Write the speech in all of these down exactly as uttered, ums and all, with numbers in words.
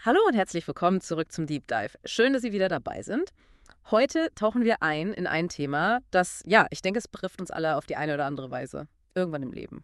Hallo und herzlich willkommen zurück zum Deep Dive. Schön, dass Sie wieder dabei sind. Heute tauchen wir ein in ein Thema, das, ja, ich denke, es betrifft uns alle auf die eine oder andere Weise. Irgendwann im Leben.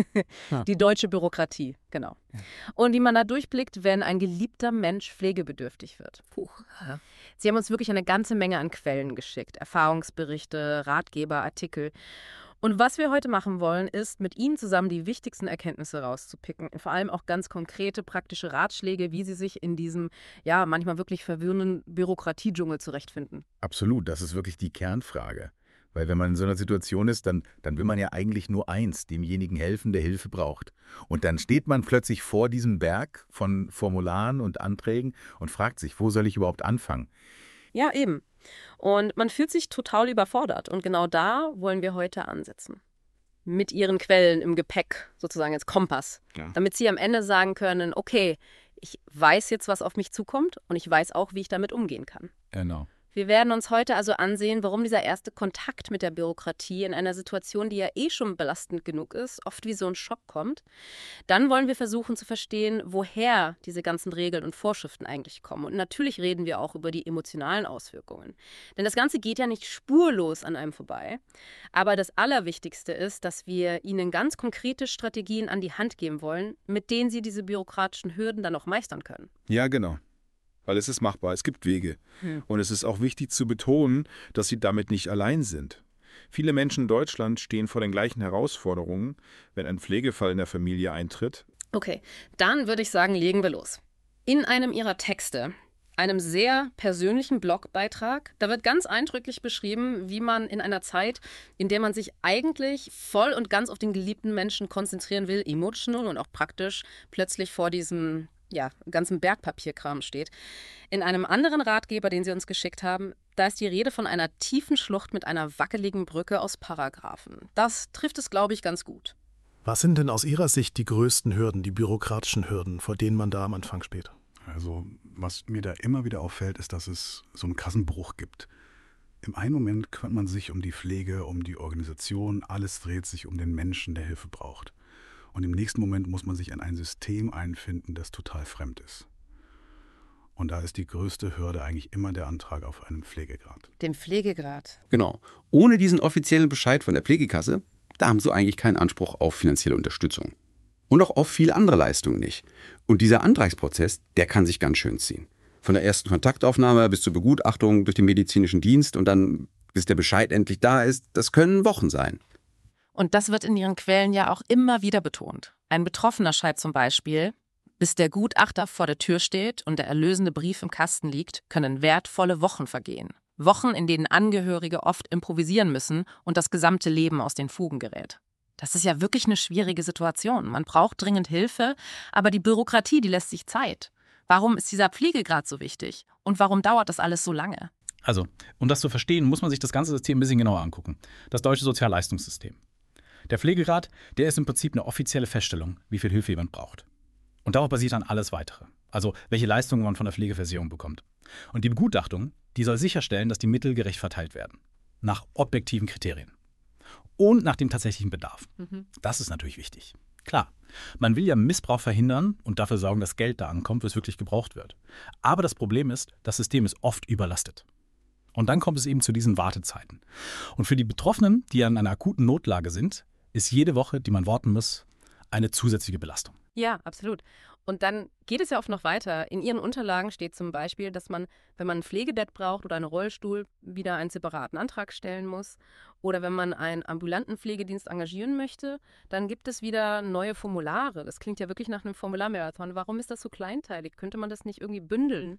Ja. Die deutsche Bürokratie, genau. Und wie man da durchblickt, wenn ein geliebter Mensch pflegebedürftig wird. Puh. Sie haben uns wirklich eine ganze Menge an Quellen geschickt. Erfahrungsberichte, Ratgeber, Artikel. Und was wir heute machen wollen, ist, mit Ihnen zusammen die wichtigsten Erkenntnisse rauszupicken. Vor allem auch ganz konkrete, praktische Ratschläge, wie Sie sich in diesem, ja, manchmal wirklich verwirrenden Bürokratiedschungel zurechtfinden. Absolut, das ist wirklich die Kernfrage. Weil wenn man in so einer Situation ist, dann, dann will man ja eigentlich nur eins, demjenigen helfen, der Hilfe braucht. Und dann steht man plötzlich vor diesem Berg von Formularen und Anträgen und fragt sich, wo soll ich überhaupt anfangen? Ja, eben. Und man fühlt sich total überfordert. Und genau da wollen wir heute ansetzen. Mit Ihren Quellen im Gepäck, sozusagen als Kompass. Ja. Damit Sie am Ende sagen können, okay, ich weiß jetzt, was auf mich zukommt und ich weiß auch, wie ich damit umgehen kann. Genau. Wir werden uns heute also ansehen, warum dieser erste Kontakt mit der Bürokratie in einer Situation, die ja eh schon belastend genug ist, oft wie so ein Schock kommt. Dann wollen wir versuchen zu verstehen, woher diese ganzen Regeln und Vorschriften eigentlich kommen. Und natürlich reden wir auch über die emotionalen Auswirkungen. Denn das Ganze geht ja nicht spurlos an einem vorbei. Aber das Allerwichtigste ist, dass wir Ihnen ganz konkrete Strategien an die Hand geben wollen, mit denen Sie diese bürokratischen Hürden dann auch meistern können. Ja, genau. Weil es ist machbar, es gibt Wege. Hm. Und es ist auch wichtig zu betonen, dass sie damit nicht allein sind. Viele Menschen in Deutschland stehen vor den gleichen Herausforderungen, wenn ein Pflegefall in der Familie eintritt. Okay, dann würde ich sagen, legen wir los. In einem Ihrer Texte, einem sehr persönlichen Blogbeitrag, da wird ganz eindrücklich beschrieben, wie man in einer Zeit, in der man sich eigentlich voll und ganz auf den geliebten Menschen konzentrieren will, emotional und auch praktisch, plötzlich vor diesem, ja, ganzen Bergpapierkram steht. In einem anderen Ratgeber, den Sie uns geschickt haben, da ist die Rede von einer tiefen Schlucht mit einer wackeligen Brücke aus Paragraphen. Das trifft es, glaube ich, ganz gut. Was sind denn aus Ihrer Sicht die größten Hürden, die bürokratischen Hürden, vor denen man da am Anfang steht? Also, was mir da immer wieder auffällt, ist, dass es so einen krassen Bruch gibt. Im einen Moment kümmert man sich um die Pflege, um die Organisation, alles dreht sich um den Menschen, der Hilfe braucht. Und im nächsten Moment muss man sich in ein System einfinden, das total fremd ist. Und da ist die größte Hürde eigentlich immer der Antrag auf einen Pflegegrad. Dem Pflegegrad. Genau. Ohne diesen offiziellen Bescheid von der Pflegekasse, da haben sie eigentlich keinen Anspruch auf finanzielle Unterstützung. Und auch auf viele andere Leistungen nicht. Und dieser Antragsprozess, der kann sich ganz schön ziehen. Von der ersten Kontaktaufnahme bis zur Begutachtung durch den medizinischen Dienst und dann, bis der Bescheid endlich da ist, das können Wochen sein. Und das wird in Ihren Quellen ja auch immer wieder betont. Ein Betroffener schreibt zum Beispiel, bis der Gutachter vor der Tür steht und der erlösende Brief im Kasten liegt, können wertvolle Wochen vergehen. Wochen, in denen Angehörige oft improvisieren müssen und das gesamte Leben aus den Fugen gerät. Das ist ja wirklich eine schwierige Situation. Man braucht dringend Hilfe, aber die Bürokratie, die lässt sich Zeit. Warum ist dieser Pflegegrad so wichtig? Und warum dauert das alles so lange? Also, um das zu verstehen, muss man sich das ganze System ein bisschen genauer angucken. Das deutsche Sozialleistungssystem. Der Pflegegrad, der ist im Prinzip eine offizielle Feststellung, wie viel Hilfe jemand braucht. Und darauf basiert dann alles Weitere. Also, welche Leistungen man von der Pflegeversicherung bekommt. Und die Begutachtung, die soll sicherstellen, dass die Mittel gerecht verteilt werden. Nach objektiven Kriterien. Und nach dem tatsächlichen Bedarf. Mhm. Das ist natürlich wichtig. Klar, man will ja Missbrauch verhindern und dafür sorgen, dass Geld da ankommt, wo es wirklich gebraucht wird. Aber das Problem ist, das System ist oft überlastet. Und dann kommt es eben zu diesen Wartezeiten. Und für die Betroffenen, die an einer akuten Notlage sind, ist jede Woche, die man warten muss, eine zusätzliche Belastung. Ja, absolut. Und dann geht es ja oft noch weiter. In Ihren Unterlagen steht zum Beispiel, dass man, wenn man ein Pflegebett braucht oder einen Rollstuhl, wieder einen separaten Antrag stellen muss. Oder wenn man einen ambulanten Pflegedienst engagieren möchte, dann gibt es wieder neue Formulare. Das klingt ja wirklich nach einem Formularmarathon. Warum ist das so kleinteilig? Könnte man das nicht irgendwie bündeln?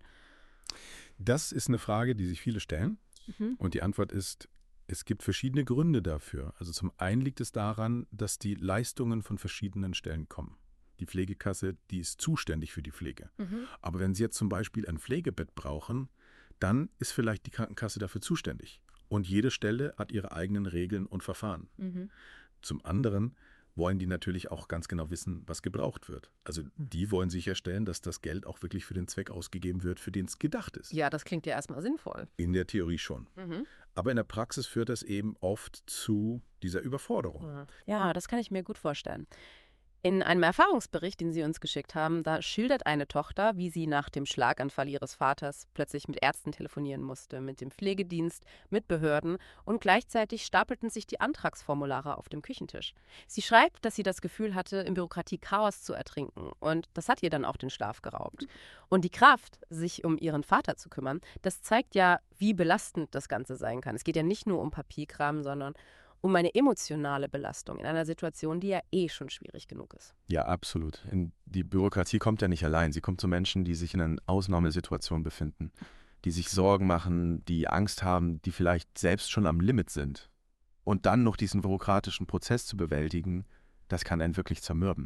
Das ist eine Frage, die sich viele stellen. Mhm. Und die Antwort ist, es gibt verschiedene Gründe dafür. Also zum einen liegt es daran, dass die Leistungen von verschiedenen Stellen kommen. Die Pflegekasse, die ist zuständig für die Pflege. Mhm. Aber wenn Sie jetzt zum Beispiel ein Pflegebett brauchen, dann ist vielleicht die Krankenkasse dafür zuständig. Und jede Stelle hat ihre eigenen Regeln und Verfahren. Mhm. Zum anderen wollen die natürlich auch ganz genau wissen, was gebraucht wird. Also die wollen sicherstellen, dass das Geld auch wirklich für den Zweck ausgegeben wird, für den es gedacht ist. Ja, das klingt ja erstmal sinnvoll. In der Theorie schon. Mhm. Aber in der Praxis führt das eben oft zu dieser Überforderung. Ja, das kann ich mir gut vorstellen. In einem Erfahrungsbericht, den Sie uns geschickt haben, da schildert eine Tochter, wie sie nach dem Schlaganfall ihres Vaters plötzlich mit Ärzten telefonieren musste, mit dem Pflegedienst, mit Behörden und gleichzeitig stapelten sich die Antragsformulare auf dem Küchentisch. Sie schreibt, dass sie das Gefühl hatte, im Bürokratiechaos zu ertrinken und das hat ihr dann auch den Schlaf geraubt. Und die Kraft, sich um ihren Vater zu kümmern, das zeigt ja, wie belastend das Ganze sein kann. Es geht ja nicht nur um Papierkram, sondern um eine emotionale Belastung in einer Situation, die ja eh schon schwierig genug ist. Ja, absolut. In die Bürokratie kommt ja nicht allein. Sie kommt zu Menschen, die sich in einer Ausnahmesituation befinden, die sich Sorgen machen, die Angst haben, die vielleicht selbst schon am Limit sind. Und dann noch diesen bürokratischen Prozess zu bewältigen, das kann einen wirklich zermürben.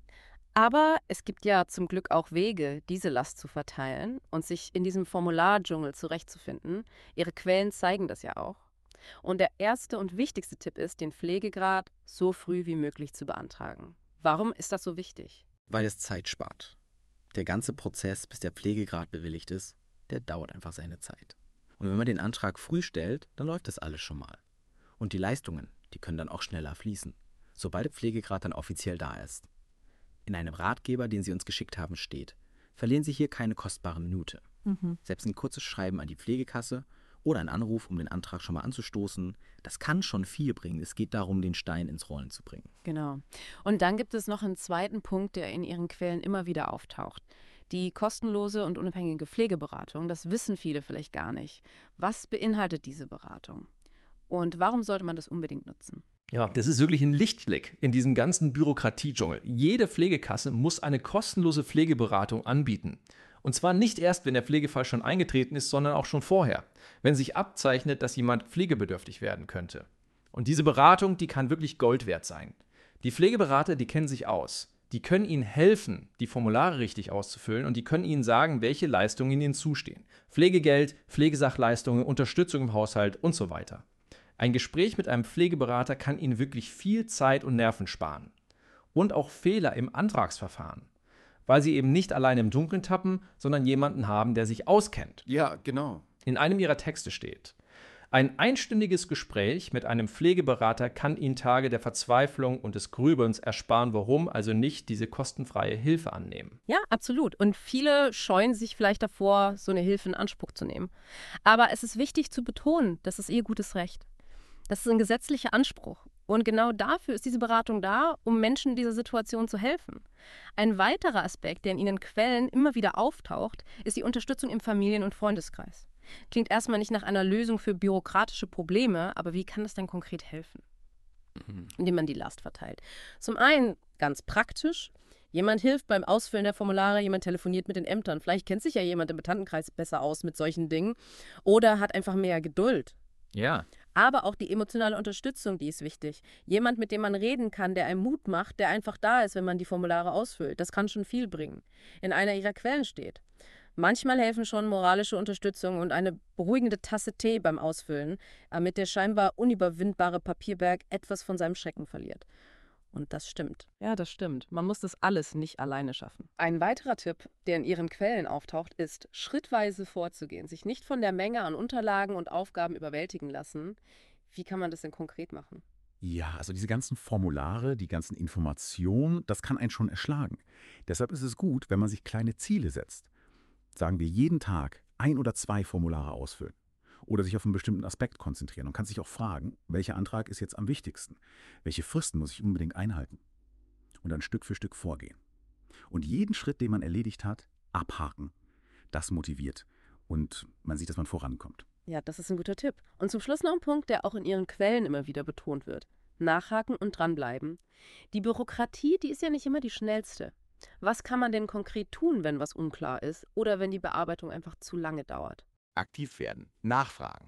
Aber es gibt ja zum Glück auch Wege, diese Last zu verteilen und sich in diesem Formulardschungel zurechtzufinden. Ihre Quellen zeigen das ja auch. Und der erste und wichtigste Tipp ist, den Pflegegrad so früh wie möglich zu beantragen. Warum ist das so wichtig? Weil es Zeit spart. Der ganze Prozess, bis der Pflegegrad bewilligt ist, der dauert einfach seine Zeit. Und wenn man den Antrag früh stellt, dann läuft das alles schon mal. Und die Leistungen, die können dann auch schneller fließen, sobald der Pflegegrad dann offiziell da ist. In einem Ratgeber, den Sie uns geschickt haben, steht: Verlieren Sie hier keine kostbare Minute. Mhm. Selbst ein kurzes Schreiben an die Pflegekasse oder ein Anruf, um den Antrag schon mal anzustoßen, das kann schon viel bringen. Es geht darum, den Stein ins Rollen zu bringen. Genau. Und dann gibt es noch einen zweiten Punkt, der in Ihren Quellen immer wieder auftaucht. Die kostenlose und unabhängige Pflegeberatung, das wissen viele vielleicht gar nicht. Was beinhaltet diese Beratung? Und warum sollte man das unbedingt nutzen? Ja, das ist wirklich ein Lichtblick in diesem ganzen Bürokratiedschungel. Jede Pflegekasse muss eine kostenlose Pflegeberatung anbieten. Und zwar nicht erst, wenn der Pflegefall schon eingetreten ist, sondern auch schon vorher, wenn sich abzeichnet, dass jemand pflegebedürftig werden könnte. Und diese Beratung, die kann wirklich Gold wert sein. Die Pflegeberater, die kennen sich aus. Die können Ihnen helfen, die Formulare richtig auszufüllen und die können Ihnen sagen, welche Leistungen Ihnen zustehen. Pflegegeld, Pflegesachleistungen, Unterstützung im Haushalt und so weiter. Ein Gespräch mit einem Pflegeberater kann Ihnen wirklich viel Zeit und Nerven sparen. Und auch Fehler im Antragsverfahren, weil Sie eben nicht allein im Dunkeln tappen, sondern jemanden haben, der sich auskennt. Ja, genau. In einem Ihrer Texte steht: Ein einstündiges Gespräch mit einem Pflegeberater kann Ihnen Tage der Verzweiflung und des Grübelns ersparen. Warum also nicht diese kostenfreie Hilfe annehmen? Ja, absolut. Und viele scheuen sich vielleicht davor, so eine Hilfe in Anspruch zu nehmen. Aber es ist wichtig zu betonen, das ist Ihr gutes Recht. Das ist ein gesetzlicher Anspruch. Und genau dafür ist diese Beratung da, um Menschen in dieser Situation zu helfen. Ein weiterer Aspekt, der in Ihren Quellen immer wieder auftaucht, ist die Unterstützung im Familien- und Freundeskreis. Klingt erstmal nicht nach einer Lösung für bürokratische Probleme, aber wie kann das denn konkret helfen? Mhm. Indem man die Last verteilt. Zum einen ganz praktisch. Jemand hilft beim Ausfüllen der Formulare, jemand telefoniert mit den Ämtern. Vielleicht kennt sich ja jemand im Bekanntenkreis besser aus mit solchen Dingen oder hat einfach mehr Geduld. Ja. Aber auch die emotionale Unterstützung, die ist wichtig. Jemand, mit dem man reden kann, der einem Mut macht, der einfach da ist, wenn man die Formulare ausfüllt. Das kann schon viel bringen. In einer Ihrer Quellen steht: Manchmal helfen schon moralische Unterstützung und eine beruhigende Tasse Tee beim Ausfüllen, damit der scheinbar unüberwindbare Papierberg etwas von seinem Schrecken verliert. Und das stimmt. Ja, das stimmt. Man muss das alles nicht alleine schaffen. Ein weiterer Tipp, der in Ihren Quellen auftaucht, ist, schrittweise vorzugehen, sich nicht von der Menge an Unterlagen und Aufgaben überwältigen lassen. Wie kann man das denn konkret machen? Ja, also diese ganzen Formulare, die ganzen Informationen, das kann einen schon erschlagen. Deshalb ist es gut, wenn man sich kleine Ziele setzt. Sagen wir jeden Tag ein oder zwei Formulare ausfüllen. Oder sich auf einen bestimmten Aspekt konzentrieren und kann sich auch fragen, welcher Antrag ist jetzt am wichtigsten? Welche Fristen muss ich unbedingt einhalten? Und dann Stück für Stück vorgehen. Und jeden Schritt, den man erledigt hat, abhaken. Das motiviert. Und man sieht, dass man vorankommt. Ja, das ist ein guter Tipp. Und zum Schluss noch ein Punkt, der auch in Ihren Quellen immer wieder betont wird. Nachhaken und dranbleiben. Die Bürokratie, die ist ja nicht immer die schnellste. Was kann man denn konkret tun, wenn was unklar ist oder wenn die Bearbeitung einfach zu lange dauert? Aktiv werden, nachfragen.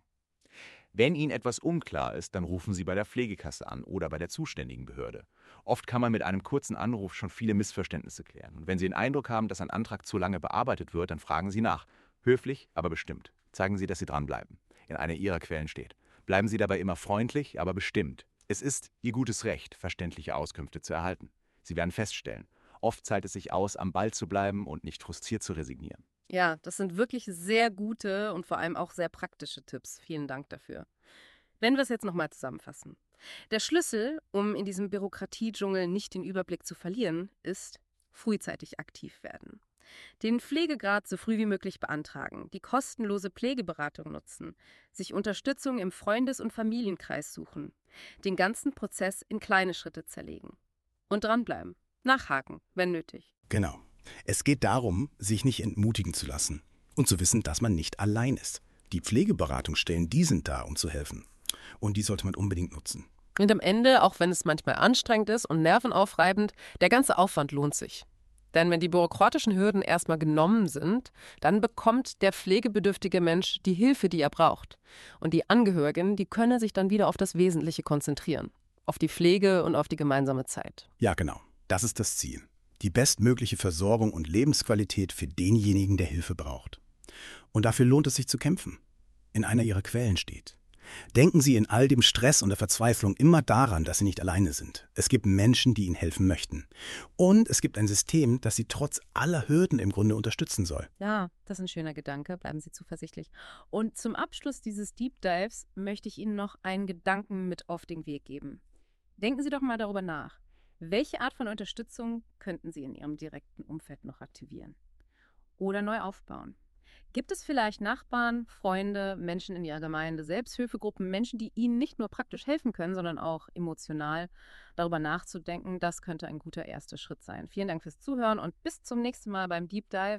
Wenn Ihnen etwas unklar ist, dann rufen Sie bei der Pflegekasse an oder bei der zuständigen Behörde. Oft kann man mit einem kurzen Anruf schon viele Missverständnisse klären. Und wenn Sie den Eindruck haben, dass ein Antrag zu lange bearbeitet wird, dann fragen Sie nach. Höflich, aber bestimmt. Zeigen Sie, dass Sie dranbleiben. In einer Ihrer Quellen steht: Bleiben Sie dabei immer freundlich, aber bestimmt. Es ist Ihr gutes Recht, verständliche Auskünfte zu erhalten. Sie werden feststellen, oft zahlt es sich aus, am Ball zu bleiben und nicht frustriert zu resignieren. Ja, das sind wirklich sehr gute und vor allem auch sehr praktische Tipps. Vielen Dank dafür. Wenn wir es jetzt nochmal zusammenfassen. Der Schlüssel, um in diesem Bürokratiedschungel nicht den Überblick zu verlieren, ist frühzeitig aktiv werden. Den Pflegegrad so früh wie möglich beantragen, die kostenlose Pflegeberatung nutzen, sich Unterstützung im Freundes- und Familienkreis suchen, den ganzen Prozess in kleine Schritte zerlegen. Und dranbleiben, nachhaken, wenn nötig. Genau. Es geht darum, sich nicht entmutigen zu lassen und zu wissen, dass man nicht allein ist. Die Pflegeberatungsstellen, die sind da, um zu helfen. Und die sollte man unbedingt nutzen. Und am Ende, auch wenn es manchmal anstrengend ist und nervenaufreibend, der ganze Aufwand lohnt sich. Denn wenn die bürokratischen Hürden erstmal genommen sind, dann bekommt der pflegebedürftige Mensch die Hilfe, die er braucht. Und die Angehörigen, die können sich dann wieder auf das Wesentliche konzentrieren. Auf die Pflege und auf die gemeinsame Zeit. Ja, genau. Das ist das Ziel. Die bestmögliche Versorgung und Lebensqualität für denjenigen, der Hilfe braucht. Und dafür lohnt es sich zu kämpfen. In einer ihrer Quellen steht: Denken Sie in all dem Stress und der Verzweiflung immer daran, dass Sie nicht alleine sind. Es gibt Menschen, die Ihnen helfen möchten. Und es gibt ein System, das Sie trotz aller Hürden im Grunde unterstützen soll. Ja, das ist ein schöner Gedanke. Bleiben Sie zuversichtlich. Und zum Abschluss dieses Deep Dives möchte ich Ihnen noch einen Gedanken mit auf den Weg geben. Denken Sie doch mal darüber nach. Welche Art von Unterstützung könnten Sie in Ihrem direkten Umfeld noch aktivieren oder neu aufbauen? Gibt es vielleicht Nachbarn, Freunde, Menschen in Ihrer Gemeinde, Selbsthilfegruppen, Menschen, die Ihnen nicht nur praktisch helfen können, sondern auch emotional darüber nachzudenken? Das könnte ein guter erster Schritt sein. Vielen Dank fürs Zuhören und bis zum nächsten Mal beim Deep Dive.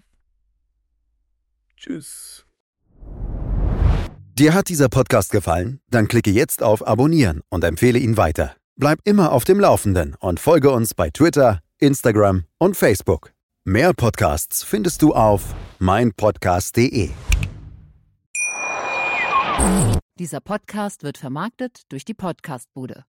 Tschüss. Dir hat dieser Podcast gefallen? Dann klicke jetzt auf Abonnieren und empfehle ihn weiter. Bleib immer auf dem Laufenden und folge uns bei Twitter, Instagram und Facebook. Mehr Podcasts findest du auf meinpodcast punkt de. Dieser Podcast wird vermarktet durch die Podcastbude.